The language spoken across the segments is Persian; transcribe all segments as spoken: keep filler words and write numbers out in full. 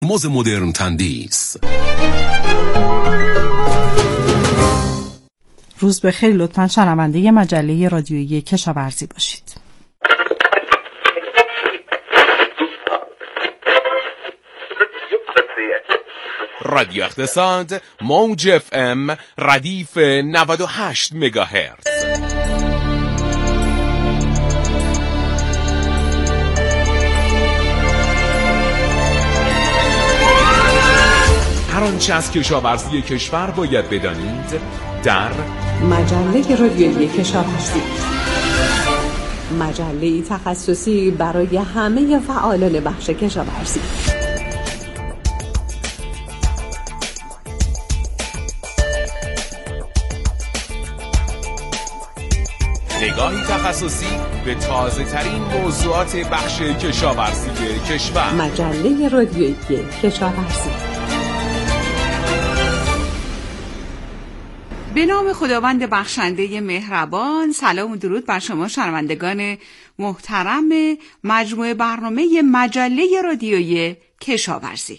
موز مدرن تندیس. روز بخیر. لطفاً شنونده مجله رادیویی کشاورزی باشید. رادیو اقتصاد موج اف ام ردیف نود و هشت مگاهرتز. هر آنچه از کشاورزی کشور باید بدانید در مجله رادیویی کشاورزی، مجله تخصصی برای همه فعالان بخش کشاورزی. نگاهی تخصصی به تازه ترین موضوعات بخش کشاورزی کشور. مجله رادیویی کشاورزی. به نام خداوند بخشنده مهربان. سلام و درود بر شما شنوندگان محترم مجموعه برنامه مجله رادیویی کشاورزی.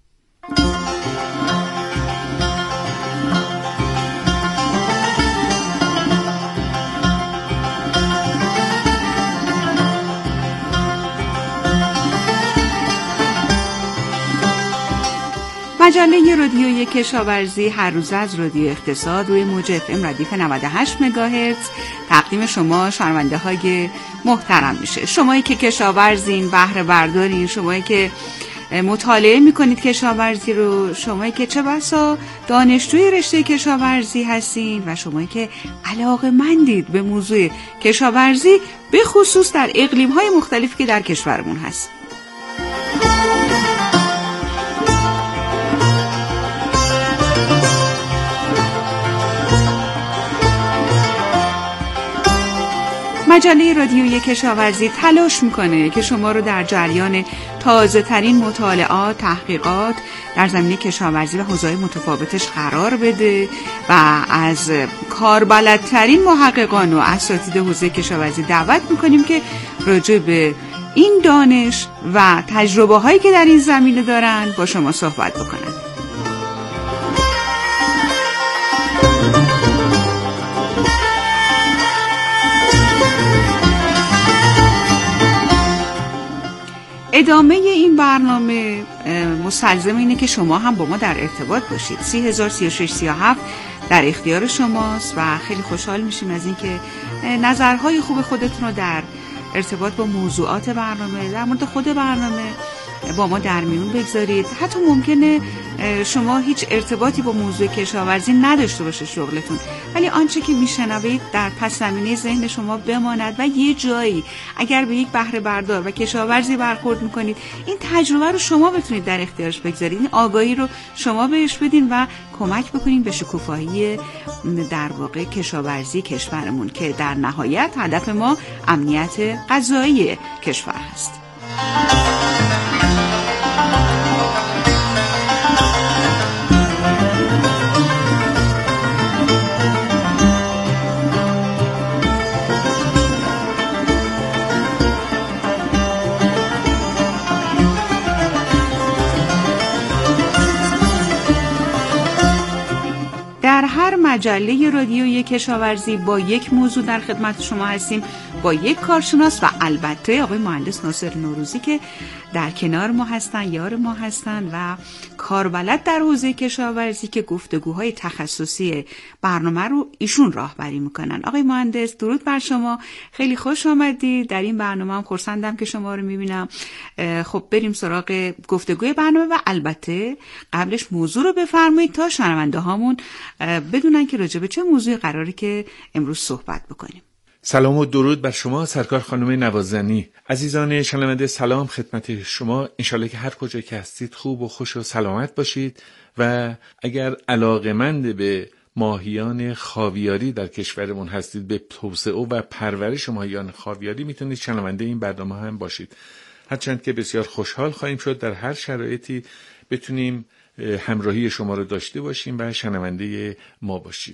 مجله رادیویی کشاورزی هر روز از رادیو اقتصاد روی موج اف ام ردیف نود و هشت مگاهرتز تقدیم شما شنونده های محترم میشه. شمایی که کشاورزین، بهره بردارین، شمایی که مطالعه میکنید کشاورزی رو، شمایی که چه بسا دانشجوی رشته کشاورزی هستین و شمایی که علاقه‌مندید به موضوع کشاورزی، به خصوص در اقلیم‌های مختلفی که در کشورمون هست. مجله رادیویی کشاورزی تلاش میکنه که شما رو در جریان تازه ترین مطالعات، تحقیقات در زمینه کشاورزی و حوزه‌های متفاوتش قرار بده و از کاربلدترین محققان و اساتید حوزه کشاورزی دعوت میکنیم که راجع به این دانش و تجربه هایی که در این زمینه دارن با شما صحبت بکنن. ادامه این برنامه مستلزم اینه که شما هم با ما در ارتباط باشید. سی هزار سی و شش سی و هفت در اختیار شماست و خیلی خوشحال میشیم از اینکه نظرهای خوب خودتون رو در ارتباط با موضوعات برنامه، در مورد خود برنامه با ما در میون بگذارید. حتی ممکنه شما هیچ ارتباطی با موضوع کشاورزی نداشته باشه شغلتون، ولی آنچه که میشنوید در پس زمینه ذهن شما بماند و یه جایی اگر به یک بهره بردار و کشاورزی برخورد میکنید، این تجربه رو شما بتونید در اختیارش بگذارید، این آگاهی رو شما بهش بدین و کمک بکنین به شکوفایی در واقع کشاورزی کشورمون که در نهایت هدف ما امنیت غذایی کشور هست. در هر مجله رادیویی کشاورزی با یک موضوع در خدمت شما هستیم، با یک کارشناس و البته آقای مهندس ناصر نوروزی که در کنار ما هستن، یار ما هستن و کاربلد در حوزه کشاورزی که گفتگوهای تخصصی برنامه رو ایشون راهبری میکنن. آقای مهندس درود بر شما، خیلی خوش آمدید در این برنامه. هم خرسندم که شما رو میبینم. خب بریم سراغ گفتگوی برنامه و البته قبلش موضوع رو بفرمایید تا شنونده هامون بدونن که راجع به چه موضوعی قراره که امروز صحبت بکنیم. سلام و درود بر شما سرکار خانم نوازنی. عزیزان شنونده سلام خدمت شما. انشالله که هر کجا که هستید خوب و خوش و سلامت باشید و اگر علاقه‌مند به ماهیان خاویاری در کشورمون هستید، به توسعه و پرورش ماهیان خاویاری، میتونید شنونده این برنامه هم باشید. هرچند که بسیار خوشحال خواهیم شد در هر شرایطی بتونیم همراهی شما رو داشته باشیم و شنونده ما باشید.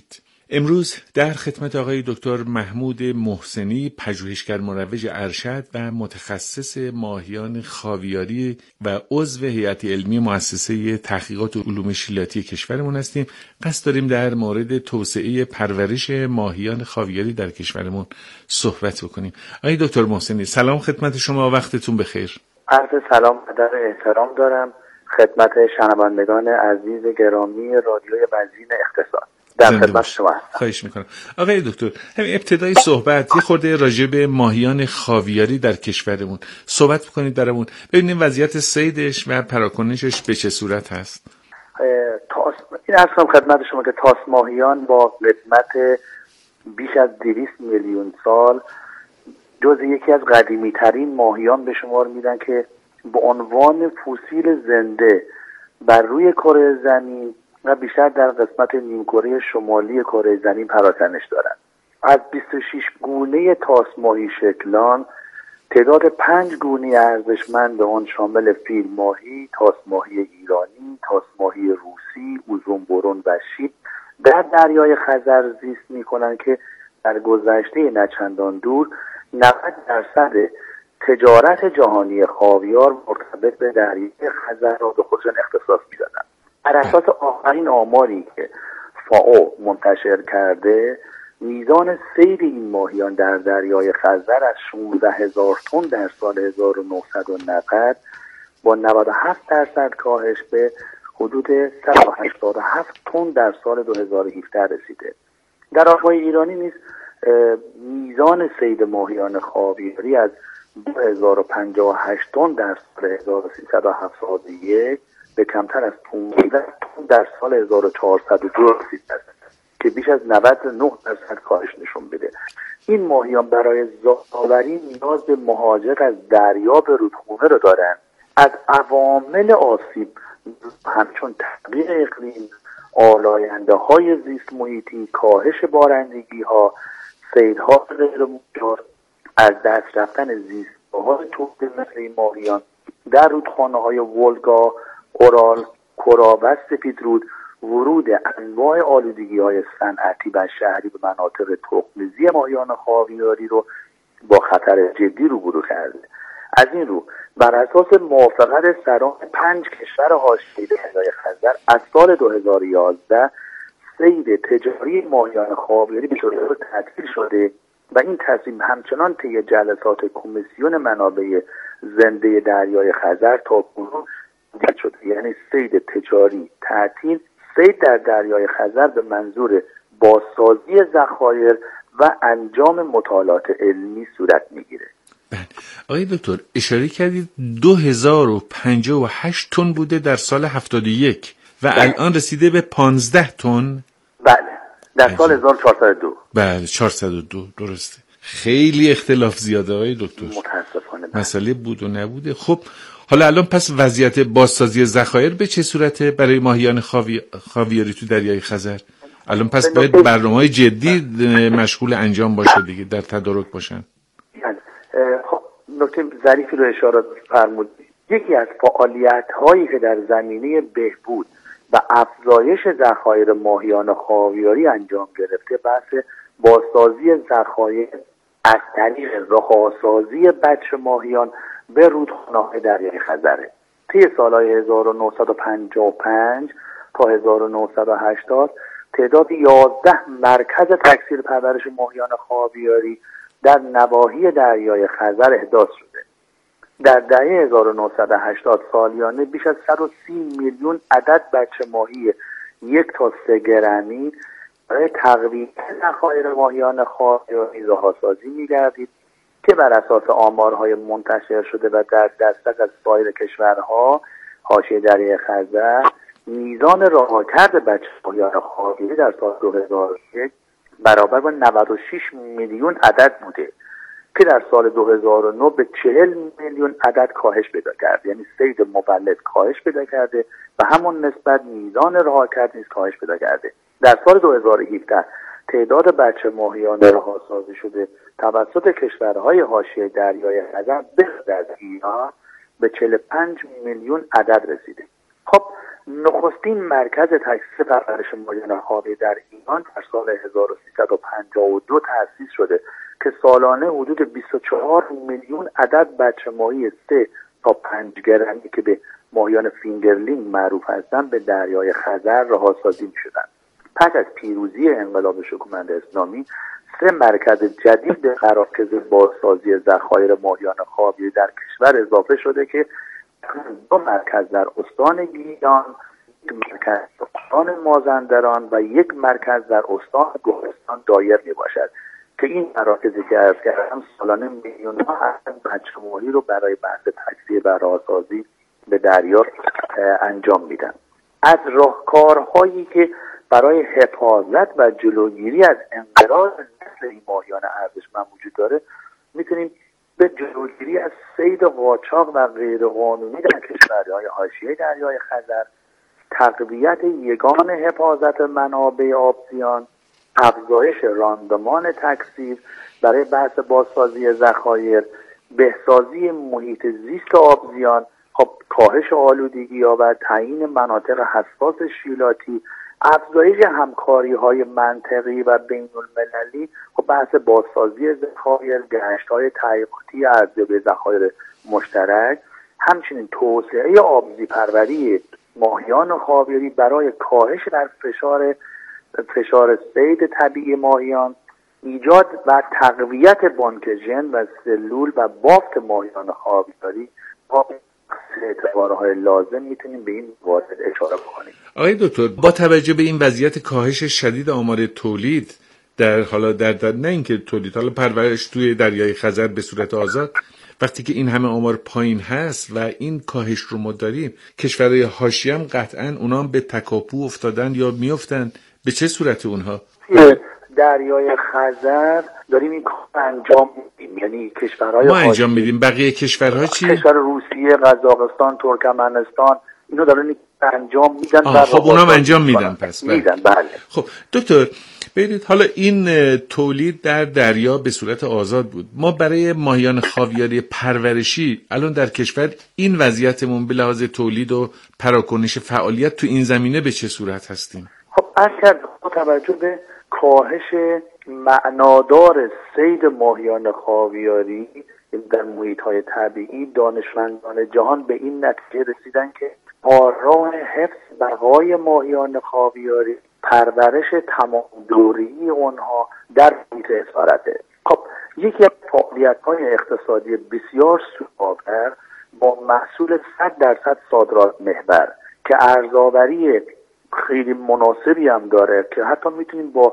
امروز در خدمت آقای دکتر محمود محسنی، پژوهشگر مروج ارشد و متخصص ماهیان خاویاری و عضو هیئت علمی مؤسسه تحقیقات علوم شیلاتی کشورمون هستیم. قصد داریم در مورد توسعه پرورش ماهیان خاویاری در کشورمون صحبت بکنیم. آقای دکتر محسنی، سلام خدمت شما، وقتتون بخیر. عرض سلام و در احترام دارم خدمت شنوندگان عزیز گرامی رادیوی بنزین اقتصاد. در خدمت شما هستم. خواهش میکنم. آقای دکتر، همین ابتدای صحبت یه خورده راجع به ماهیان خاویاری در کشورمون صحبت بکنید درمون، ببینیم وضعیت صیدش و پراکنشش به چه صورت هست. تاس این اصلا خدمت شما که تاس ماهیان با قدمت بیش از دویست میلیون سال جز یکی از قدیمی ترین ماهیان به شمار میرن که به عنوان فسیل زنده بر روی کره زمین و بیشتر در قسمت نیمکره شمالی کره زمین پراکنش دارند. از بیست و شش گونه تاس ماهی شکلان تعداد پنج گونه ارزشمند آن شامل فیل ماهی، تاس ماهی ایرانی، تاس ماهی روسی، اوزون برون و شیب در دریای خزر زیست می‌کنند که در گذشته نچندان دور نود درصد تجارت جهانی خاویار مرتبط به دریای خزر را به خودشان اختصاص می‌دادند. بر اساس آخرین آماری که فائو منتشر کرده، میزان صید این ماهیان در دریای خزر از شانزده هزار تن در سال هزار و نهصد و نود با نود و هفت درصد کاهش به حدود صد و هشتاد و هفت تن در سال دو هزار و هفده رسیده. در آبهای ایرانی نیز میزان صید ماهیان خاویاری از دو هزار و پنجاه و هشت تن در سال هزار و سیصد و هفتاد و یک به کمتر از پانزده تن در سال هزار و چهارصد و دو رسیده است که بیش از نود و نه درصد کاهش نشون بده. این ماهیان برای زادآوری نیاز به مهاجرت از دریا به رودخانه را دارند. از عوامل آسیب همچون تغییر اقلیم، آلاینده های زیست محیطی، کاهش بارندگی ها، صیدها غیر مجاز، از دست رفتن زیستگاه‌های تولید مثل این ماهیان در رودخانه های ولگا، اورال، کرا و سپیدرود، ورود انواع آلودگی های صنعتی و شهری به مناطق تخم‌ریزی ماهیان خاویاری رو با خطر جدی روبرو کرده. از این رو بر اساس موافقت سران پنج کشور حاشیه دریای خزر از سال دو هزار و یازده صید تجاری ماهیان خاویاری به طور تعطیل شده و این تصمیم همچنان طی جلسات کمیسیون منابع زنده دریای خزر تا کنون دیده شده. یعنی صید تجاری تعطیل، صید در دریای خزر به منظور بازسازی ذخایر و انجام مطالعات علمی صورت میگیره. بله. آقای دکتر اشاره کردید دو هزار و پنجاه و هشت تن بوده در سال هفتاد و یک و بله. الان رسیده به پانزده تن. بله، در سال هزار و چهارصد و دو. بله، چهارصد و دو، درسته. خیلی اختلاف زیاده آقای دکتر. متاسفانه. مسئله بود و نبوده. خب حالا الان پس وضعیت بازسازی ذخایر به چه صورته برای ماهیان خاوی... خاویاری تو دریای خزر؟ الان پس باید برنامه‌های جدی مشغول انجام باشه دیگه، در تدارک باشن. خب نکته ظریفی رو اشاره فرمودید. یکی از فعالیت‌هایی که در زمینه بهبود و افزایش ذخایر ماهیان خاویاری انجام گرفته بحث بازسازی ذخایر از طریق رهاسازی بچه ماهیان به رودخانه‌های دریای خزره. طی سال‌های هزار و نهصد و پنجاه و پنج تا هزار و نهصد و هشتاد تعداد یازده مرکز تکثیر پرورش ماهیان خاویاری در نواحی دریای خزر احداث شده. در دهه هزار و نهصد و هشتاد سالیانه بیش از صد و سی میلیون عدد بچه ماهی یک تا سه گرمی برای تقویت ذخایر ماهیان خاویاری رهاسازی می‌گردید که بر اساس آمارهای منتشر شده و در دسترس از سایر کشورها حاشیه دریای خزر میزان رهاکرد بچه ماهیان خاویاری در سال دو هزار و یک برابر با نود و شش میلیون عدد بوده که در سال دو هزار و نه به چهل میلیون عدد کاهش پیدا کرده. یعنی صید مولد کاهش پیدا کرده و همون نسبت میزان رهاکرد نیز کاهش پیدا کرده. در سال دو هزار و هفده تعداد بچه ماهیان رهاسازی شده توسط کشورهای حاشیه دریای خزر به غیر از ایران به چهل و پنج میلیون عدد رسیده. خب نخستین مرکز تکثیر پرورش ماهیان خاویاری در ایران در سال هزار و سیصد و پنجاه و دو تأسیس شده که سالانه حدود بیست و چهار میلیون عدد بچه ماهی سه تا پنج گرمی که به ماهیان فینگرلینگ معروف هستند به دریای خزر رهاسازی می‌شدند. پس از پیروزی انقلاب شکوهمند اسلامی سه مرکز جدید قرارداد بازسازی ذخایر ماهیان خاویاری در کشور اضافه شده که دو مرکز در استان گیلان، یک مرکز در استان مازندران و یک مرکز در استان گورستان دایر می باشد که این مراکزی که عرض کردم سالانه میلیون ها عدد بچه ماهی رو برای بحث تکثیر و رهاسازی به دریا انجام میدن. از راهکارهایی که برای حفاظت و جلوگیری از انقراض نسل این ماهیان ارزشمند وجود داره میتونیم به جلوگیری از صید قاچاق و غیرقانونی در کشورهای حاشیه دریای خزر، تقویت یگان حفاظت منابع آبزیان، افزایش راندمان تکثیر برای بحث بازسازی ذخایر، بهسازی محیط زیست آبزیان، خب کاهش آلودگی‌ها و تعیین مناطق حساس شیلاتی، افزایش همکاری‌های منطقی و بین‌المللی، خب بحث بازسازی ذخایر، گشت‌های تحقیقاتی ارزیابی ذخایر مشترک، همچنین توسعه آبزی پروری ماهیان خاویاری برای کاهش در فشار فشار صید طبیعی ماهیان، ایجاد و تقویت بانک ژن و سلول و بافت ماهیان خاویاری با اعتبارهای لازم میتونیم به این موارد اشاره بکنیم. آقای دکتر، با توجه به این وضعیت کاهش شدید آمار تولید در حالا در, در نه اینکه تولید، حالا پرورش توی دریای خزر به صورت آزاد، وقتی که این همه آمار پایین هست و این کاهش رو ما داریم، کشورهای حاشیه هم قطعاً اونا هم به تکاپو افتادن یا میافتن. به چه صورت اونها؟ دریای خزر داریم این کار انجام میدیم، یعنی کشورهای ما انجام میدیم. بقیه کشورها چی؟ کشور روسیه، قزاقستان، ترکمنستان اینا دارن انجام میدن. خب اونا هم انجام میدن پس میدن بله. خب دکتر ببینید، حالا این تولید در دریا به صورت آزاد بود. ما برای ماهیان خاویاری پرورشی الان در کشور این وضعیتمون به لحاظ تولید و پراکنش فعالیت تو این زمینه به چه صورت هستیم؟ خب اگر با توجه به کاهش معنادار صید ماهیان خاویاری در محیط‌های طبیعی، دانشمندان جهان به این نتیجه رسیدن که راه حفظ بقای ماهیان خاویاری پرورش تمام دوری اونها در محیط اسارته. خب یکی از فعالیت‌های اقتصادی بسیار سودآور با محصول صد درصد صادرات محور که ارزآوری خیلی مناسبی هم داره که حتی میتونیم با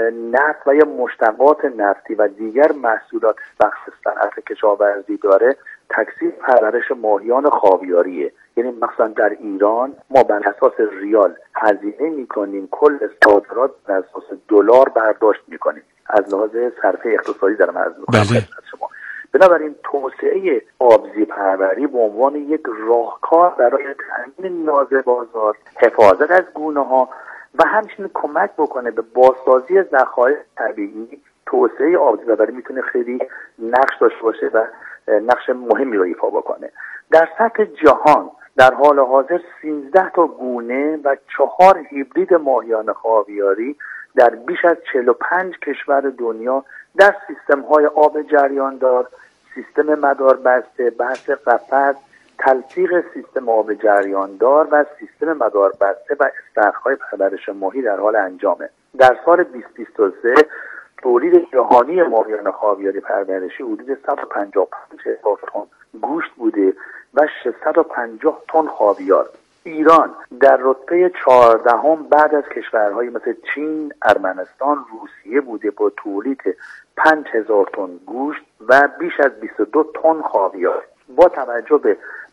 نفت و یا مشتقات نفتی و دیگر محصولات بخش صنعت کشاورزی داره، تکثیر پرورش ماهیان خاویاریه. یعنی مثلا در ایران ما بر اساس ریال هزینه میکنیم، کل صادرات بر اساس دلار برداشت میکنیم. از لحاظ صرفه اقتصادی دارم عرض میکنم خدمت شما. بنابراین توسعه آبزی پروری به عنوان یک راهکار برای تامین نیاز بازار، حفاظت از گونه‌ها و همچنین کمک بکنه به بازسازی ذخایر طبیعی، توسعه آبزی پروری میتونه خیلی نقش داشته باشه و نقش مهمی رو ایفا بکنه. در سطح جهان در حال حاضر سیزده تا گونه و چهار هیبرید ماهیان خاویاری در بیش از چهل و پنج کشور دنیا در سیستم‌های آب جریاندار، سیستم مداربسته، بحث قفس، تلفیق سیستم آب جریاندار و سیستم مداربسته و استخرهای پرورش ماهی در حال انجامه. در سال بیست بیست و سه تولید جهانی ماهیان خاویاری پرورشی حدود صد و پنجاه و پنج هزار تن گوشت بوده و ششصد و پنجاه تن خاویار. ایران در رتبه چهاردهم بعد از کشورهای مثل چین، ارمنستان، روسیه بوده با تولید پنج هزار تن گوشت و بیش از بیست و دو تن خاویار. با توجه به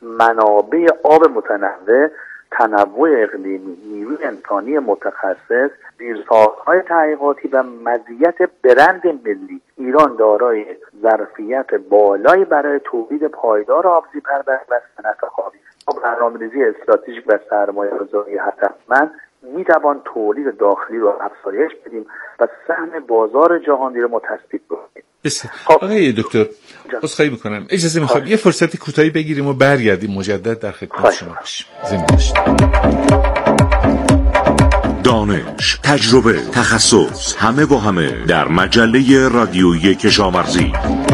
منابع آب متنوع، تنوع اقلیمی، نیروی انسانی متخصص، زیرساخت‌های تحقیقاتی و مزیت برند ملی، ایران دارای ظرفیت بالایی برای تولید پایدار آبزی پروری و صنعت خاویاری. با برنامه‌ریزی استراتژیک و سرمایه‌گذاری هدفمند میتوان تولید داخلی رو افزایش بدیم و سهم بازار جهانی رو متثبت کنیم. بسیار. آقای دکتر عذرخواهی میکنم، اجازه میخوام یه فرصتی کوتاهی بگیریم و برگردیم مجدد در خدمت شما باشیم. زنده باشید. دانش، تجربه، تخصص، همه با همه در مجله رادیویی کشاورزی.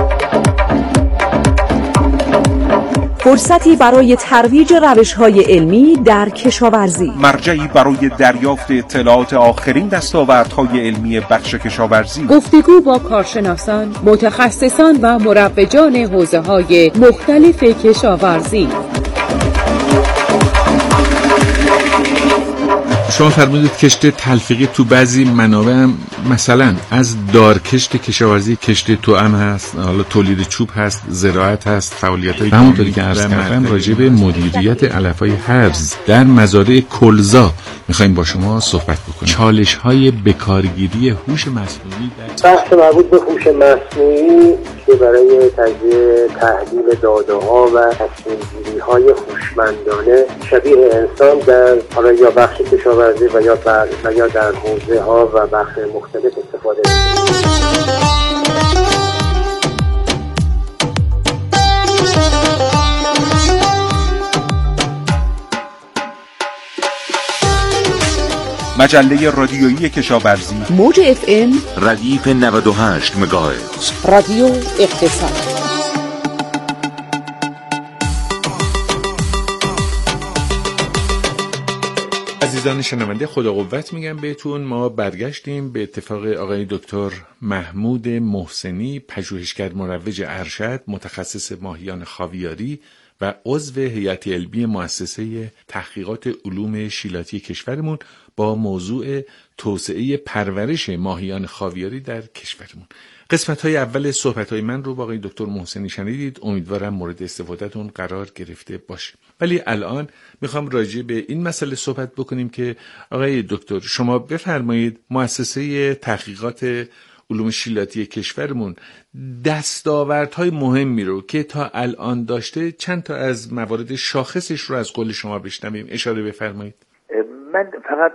فرصتی برای ترویج روش‌های علمی در کشاورزی. مرجعی برای دریافت اطلاعات آخرین دستاوردهای علمی بخش کشاورزی. گفتگو با کارشناسان، متخصصان و مروجان حوزه‌های مختلف کشاورزی. شما فرمودید کشت تلفیقی تو بعضی منابع هم مثلا از دارکشت کشاورزی کشت توأم هست، حالا تولید چوب هست، زراعت هست، فعالیت‌های همونطوری که عرض کردم راجع به مدیریت علف‌های هرز در مزارع کلزا می‌خوایم با شما صحبت بکنیم. چالش‌های بکارگیری هوش مصنوعی در بحث مربوط به هوش مصنوعی که برای تجزیه تحلیل داده‌ها و تصمیم‌گیری‌های هوشمندانه شبیه انسان در حالا یا بخش کشاورزی و یا در و یا در حوزه‌ها و بخش مختلف استفاده مجله رادیویی کشاورزی، موج اف ام ردیف نود و هشت مگاهرتز، رادیو اقتصاد. عزیزان شنونده خدا قوت میگم بهتون. ما برگشتیم به اتفاق آقای دکتر محمود محسنی، پژوهشگر مروج ارشد، متخصص ماهیان خاویاری و عضو هیئت علمی مؤسسه تحقیقات علوم شیلاتی کشورمون با موضوع توسعه پرورش ماهیان خاویاری در کشورمون. قسمت‌های اول صحبت‌های من رو با آقای دکتر محسنی شنیدید. امیدوارم مورد استفادهتون قرار گرفته باشه. ولی الان میخوام راجع به این مسئله صحبت بکنیم که آقای دکتر شما بفرمایید مؤسسه تحقیقات علوم شیلاتی کشورمون دستاوردهای مهمی رو که تا الان داشته، چند تا از موارد شاخصش رو از قول شما بشنویم اشاره بفرمایید. من فقط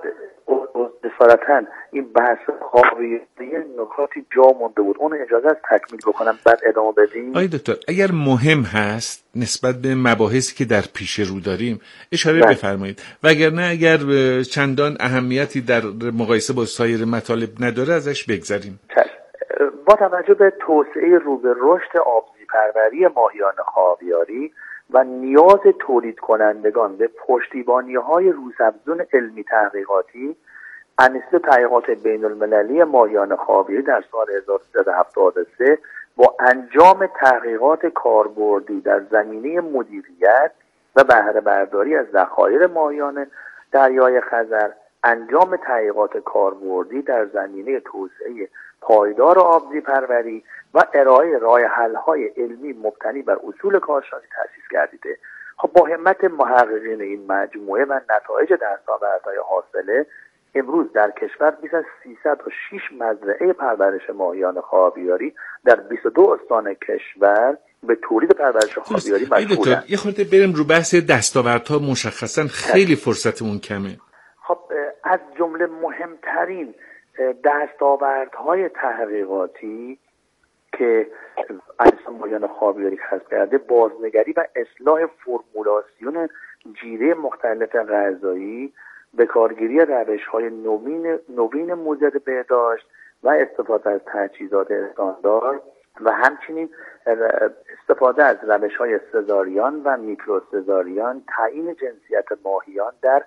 اصالتا این بحث خاویاری نکاتی جا مونده بود، اون اجازه است تکمیل بکنم بعد ادامه بدیم. آقای دکتر اگر مهم هست نسبت به مباحثی که در پیش رو داریم اشاره بله. بفرمایید، وگرنه اگر چندان اهمیتی در مقایسه با سایر مطالب نداره ازش بگذریم. با توجه به توسعه رو به رشد آبزی پروری ماهیان خاویاری و نیاز تولید کنندگان به پشتیبانی‌های روزافزون علمی تحقیقاتی، انستیتو تحقیقات بین المللی ماهیان خاویاری در سال هزار و سیصد و هفتاد و سه با انجام تحقیقات کاربردی در زمینه مدیریت و بهره برداری از ذخایر ماهیان دریای خزر، انجام تحقیقات کاربردی در زمینه توسعه پایدار آبزی پروری و ارائه راه حل‌های علمی مبتنی بر اصول کارشناسی تأسیس گردیده. خب با همت محققین این مجموعه و نتایج دستاوردهای حاصله، امروز در کشور بیش از سیصد و شش مزرعه پرورش ماهیان خاویاری در بیست و دو استان کشور به تولید پرورش خاویاری مشغولند. یه خورده بریم رو بحث دستاوردها، مشخصا خیلی فرصتمون کمه. خب از جمله مهمترین دستاوردهای تحقیقاتی که از ماهیان خاویاری کسب کرده، بازنگری و اصلاح فرمولاسیون جیره مختلف غذایی، به کارگیری روش‌های نوین نوین مضاد بهداشت و استفاده از تجهیزات استاندارد و همچنین استفاده از روش‌های سزاریان و میکروسزاریان، تعیین جنسیت ماهیان در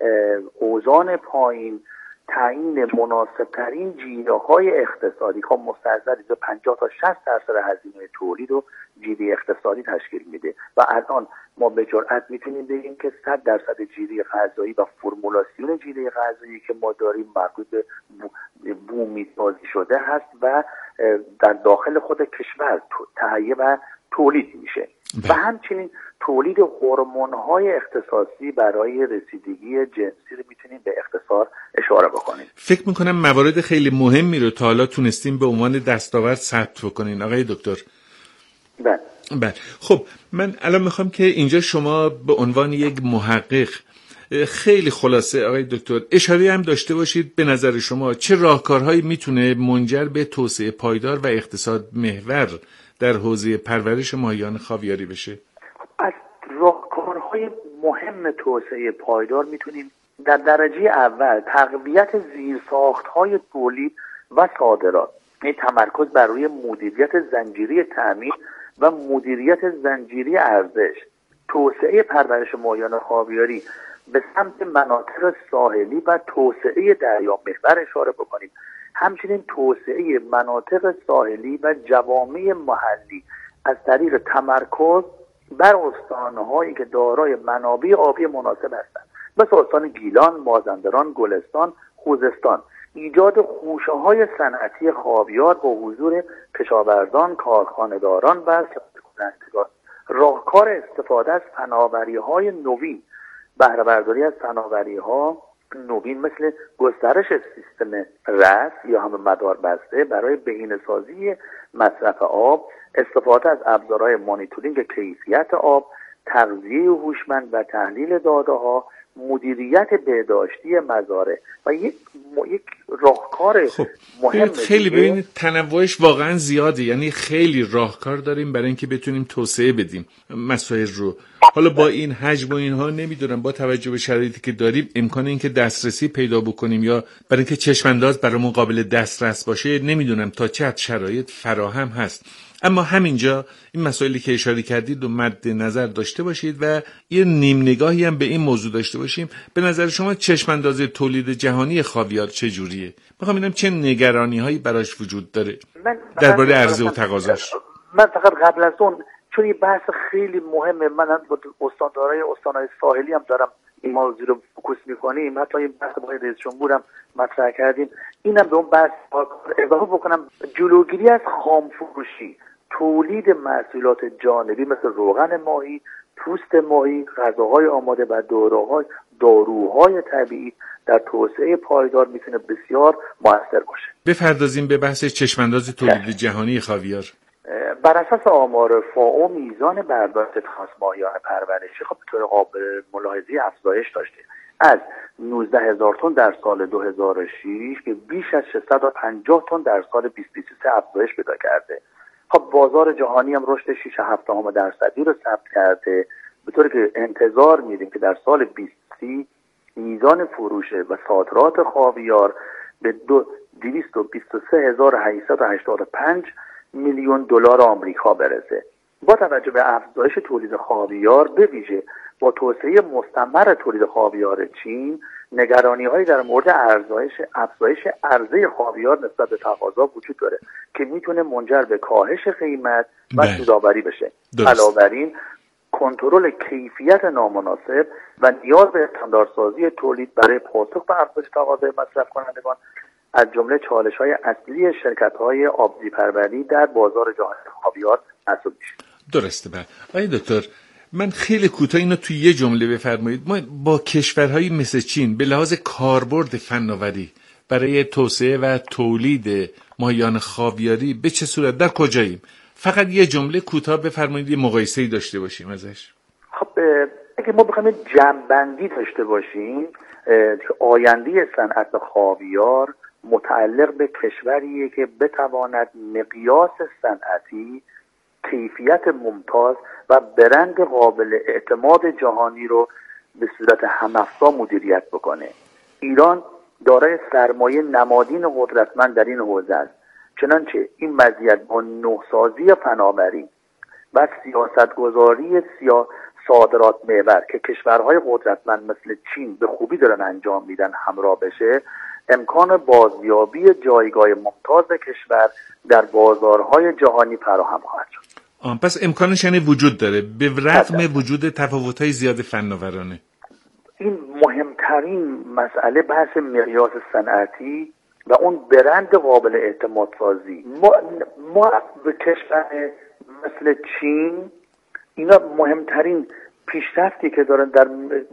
اوزان پایین، تعیین مناسبترین جیره‌های اقتصادی. خب مستحضر پنجاه تا شصت درصد هزینه تولید و جیره اقتصادی تشکیل میده و الان ما به جرئت میتونیم بگیم که صد درصد جیره غذایی و فرمولاسیون جیره غذایی که ما داریم مربوط به بومی سازی شده هست و در داخل خود کشور تهیه و تولید میشه و همچنین تولید هورمون‌های اختصاصی برای رسیدگی جنسی رو میتونیم به اختصار اشاره بکنیم. فکر میکنم موارد خیلی مهمی رو تا حالا تونستیم به عنوان دستاورد ثبت بکنین آقای دکتر. بله. بله. خب من الان میخوام که اینجا شما به عنوان یک محقق خیلی خلاصه آقای دکتر اشاره هم داشته باشید به نظر شما چه راهکارهایی میتونه منجر به توسعه پایدار و اقتصاد محور در حوزه پرورش ماهیان خاویاری بشه؟ از راهکارهای مهم توسعه پایدار میتونیم در درجه اول تقویت زیرساخت‌های تولید و صادرات، این تمرکز بر روی مدیریت زنجیره تامین و مدیریت زنجیره ارزش، توسعه پرورش ماهیان خاویاری به سمت مناطق ساحلی و توسعه دریا محور اشاره بکنیم. همچنین توسعه مناطق ساحلی و جوامع محلی از طریق تمرکز بر استان‌هایی که دارای منابع آبی مناسب هستند، مثل استان گیلان، مازندران، گلستان، خوزستان. ایجاد خوشه‌های صنعتی خاویار با حضور کشاورزان، کارخانه‌داران و صنعتگران. راهکار استفاده از فناوری‌های نوین، بهره برداری از فناوری‌ها نوین مثل گسترش سیستم رس یا هم مدار بسته برای بهینه‌سازی مصرف آب، استفاده از ابزارهای مانیتورینگ کیفیت آب، تغذیه هوشمند و تحلیل داده‌ها، مدیریت بهداشتی مزارع و یک یک راهکار خب. مهم. خیلی ببینید تنوعش واقعا زیاده، یعنی خیلی راهکار داریم برای اینکه بتونیم توسعه بدیم مسائل رو. حالا با این حجم و اینها نمیدونم با توجه به شرایطی که داریم امکان اینکه دسترسی پیدا بکنیم یا برای اینکه چشمانداز برامون قابل دسترس باشه نمیدونم تا چه حد شرایط فراهم هست. اما همینجا این مسائلی که اشاره کردید رو مد نظر داشته باشید و یه نیم نگاهی هم به این موضوع داشته باشیم. به نظر شما چشمانداز تولید جهانی خاویار چه جوریه؟ میخوام ببینم چه نگرانی هایی براش وجود داره درباره عرضه و تقاضاش. من فقط قبل از اون چون یه بحث خیلی مهمه، من با استاندارای استانهای ساحلی هم دارم این موضوع رو فوکوس میکنیم، حتی این بحث با رئیس جمهورم مطرح کردیم، اینم به اون بحث اضافه بکنم. جلوگیری از خامفروشی، تولید محصولات جانبی مثل روغن ماهی، پوست ماهی، غذاهای آماده و داروهای داروهای طبیعی در توسعه پایدار میتونه بسیار موثر باشه. بپردازیم به بحث چشمانداز تولید جهانی خاویار. بر اساس آمار فائو میزان برداشت خاص ماهیان پرورشی خب به طور قابل ملاحظه‌ای افزایش داشته، از نوزده هزار تن در سال دو هزار و شش که بیش از ششصد و پنجاه تن در سال بیست بیست و سه افزایش پیدا کرده. خب بازار جهانی هم رشد شش و هفت دهم درصدی رو ثبت کرده، به طوری که انتظار میدیم که در سال بیست سی میزان فروش و صادرات خاویار به دویست و بیست و سه هزار و هشتصد و هشتاد و پنج میلیون دلار آمریکا برسه. با توجه به افزایش تولید خاویار به ویژه با توسعه مستمر تولید خاویار چین، نگرانی‌هایی در مورد افزایش افزایش عرضه خاویار نسبت به تقاضا وجود داره که میتونه منجر به کاهش قیمت و سودآوری بشه. علاوه بر این کنترل کیفیت نامناسب و نیاز به استانداردسازی تولید برای پاسخ به افزایش تقاضای مصرف کنندگان از جمله چالش‌های اصلی شرکت‌های آبزی‌پروری در بازار جهانی خاویار محسوب میشه. درسته. بله آقای دکتر من خیلی کوتاه اینو توی یه جمله بفرمایید. ما با کشورهایی مثل چین به لحاظ کاربرد فناوری برای توسعه و تولید ماهیان خاویاری به چه صورت در کجاییم؟ فقط یه جمله کوتاه بفرمایید یه مقایسه‌ای داشته باشیم ازش. خب اگه ما بخوایم جمع‌بندی داشته باشیم که آینده صنعت خاویار متعلق به کشوریه که بتواند مقیاس صنعتی، کیفیت ممتاز و برند قابل اعتماد جهانی رو به صورت هم‌افزا مدیریت بکنه. ایران دارای سرمایه نمادین قدرتمند در این حوزه است، چنانچه این مزیت با نوسازی فناوری و سیاستگذاری سیا صادرات محور که کشورهای قدرتمند مثل چین به خوبی دارن انجام میدن همراه بشه، امکان بازیابی جایگاه ممتاز کشور در بازارهای جهانی فراهم خواهد شد. آه پس امکانش یعنی وجود داره به رغم وجود تفاوت‌های زیاد فناورانه. این مهمترین مسئله بحث مقیاس صنعتی و اون برند قابل اعتماد سازی. ما, ما به کشور مثل چین اینا مهمترین پیشرفتی که دارن در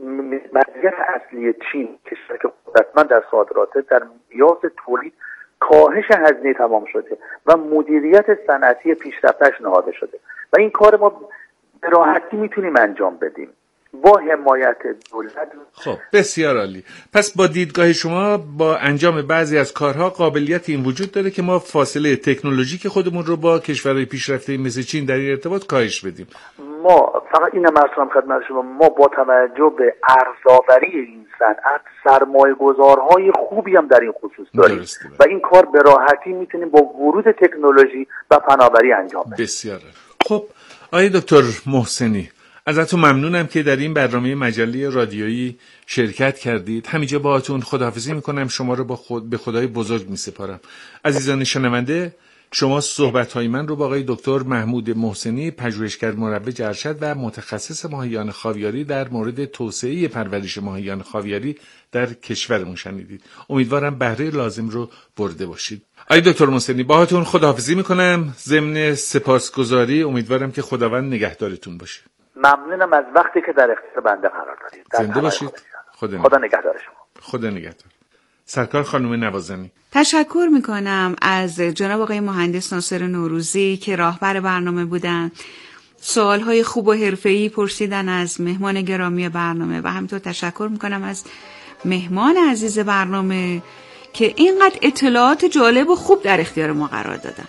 مزیت اصلی چین کشور که قدرتمند در صادراته در میراث تولید کاهش هزینه تمام شده و مدیریت صنعتی پیشرفتش نهاده شده و این کار ما به راحتی میتونیم انجام بدیم. با حمایت دولت. خب بسیار عالی. پس با دیدگاه شما با انجام بعضی از کارها قابلیت این وجود داره که ما فاصله تکنولوژیک خودمون رو با کشورهای پیشرفته مثل چین در این ارتباط کاهش بدیم. ما فقط اینم عرض کنم خدمت شما، ما با توجه به ارزآوری این صنعت سرمایه‌گذارهای خوبی هم در این خصوص داریم و این کار به راحتی میتونیم با ورود تکنولوژی و فناوری انجام بدیم. بسیار. خب آقای دکتر محسنی، ازتون ممنونم که در این برنامه مجله رادیویی شرکت کردید. همینجا باهاتون خداحافظی میکنم، شما رو با خود به خدای بزرگ میسپارم. عزیزان شنونده، شما صحبت‌های من رو با آقای دکتر محمود محسنی، پژوهشگر مروج ارشد و متخصص ماهیان خاویاری در مورد توسعه پرورش ماهیان خاویاری در کشورمون شنیدید. امیدوارم بهره لازم رو برده باشید. آقای دکتر محسنی، باهاتون خداحافظی میکنم. ضمن سپاسگزاری امیدوارم که خداوند نگهدارتون باشه. ممنونم از وقتی که در اختیار بنده قرار دادید. زنده باشید. خدا, خدا نگهدار شما. خدا نگهدار. سرکار خانم نوازنی، تشکر میکنم از جناب آقای مهندس ناصر نوروزی که راهبر برنامه بودن. سوالهای خوب و حرفه‌ای پرسیدن از مهمان گرامی برنامه و همینطور تشکر میکنم از مهمان عزیز برنامه که اینقدر اطلاعات جالب و خوب در اختیار ما قرار دادن.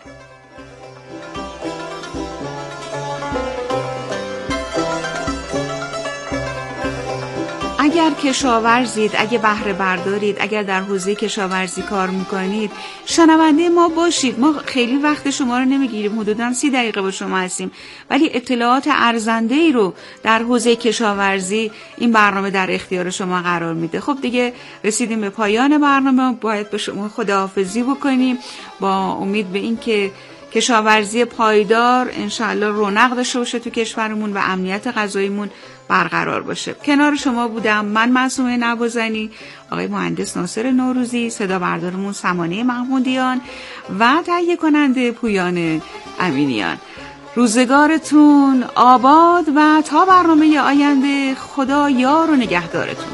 اگر کشاورزید، اگه بهره بردارید، اگر در حوزه کشاورزی کار میکنید، شنونده ما باشید. ما خیلی وقت شما رو نمیگیریم، حدوداً سی دقیقه با شما هستیم، ولی اطلاعات ارزنده ای رو در حوزه کشاورزی این برنامه در اختیار شما قرار میده. خب دیگه رسیدیم به پایان برنامه، باید به شما خداحافظی بکنیم با امید به این که کشاورزی پایدار انشاءالله رونق داشته باشه تو کشورمون و امنیت غذاییمون برقرار باشه. کنار شما بودم من معصومه نوازنی، آقای مهندس ناصر نوروزی، صدا بردارمون سمانه محمودیان و تهیه کننده پویان امینیان. روزگارتون آباد و تا برنامه آینده خدا یار و نگهدارتون.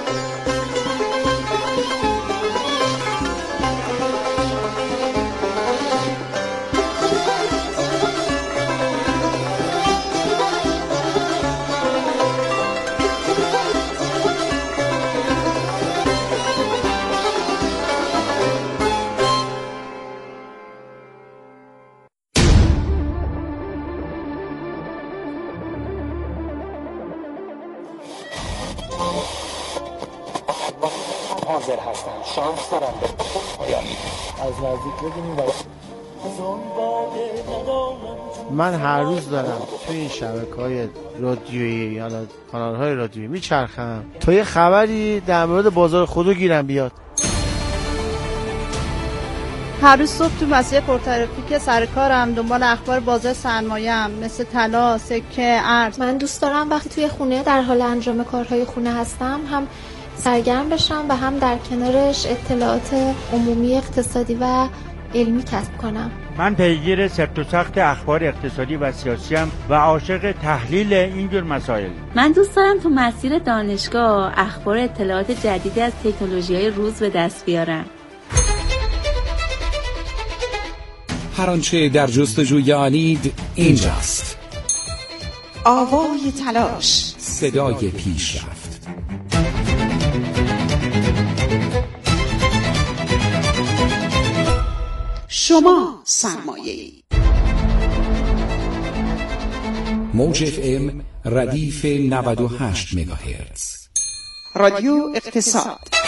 حاضر هستم، شانس دارم به پایانی از نزدیک ببینیم و من هر روز دارم توی این شبکه‌های رادیویی یا کانال‌های رادیویی میچرخم تا یه خبری در مورد بازار خودرو گیرم بیاد. هر روز صبح تو مسیر پرترافیک سر کارم دنبال اخبار بازار سرمایه‌ام مثل طلا، سکه، ارز. من دوست دارم وقتی توی خونه در حال انجام کارهای خونه هستم هم سرگرم بشم و هم در کنارش اطلاعات عمومی اقتصادی و علمی کسب کنم. من پیگیر سفت و سخت اخبار اقتصادی و سیاسی ام و عاشق تحلیل اینجور مسائل. من دوست دارم تو مسیر دانشگاه اخبار اطلاعات جدیدی از تکنولوژی‌های روز به دست بیارم. هر آنچه در جستجوی آنید اینجاست. آوای تلاش، صدای پیشرفت. شما سرمایه‌ای. موج اف ام ردیف نود و هشت مگاهرتز. رادیو اقتصاد.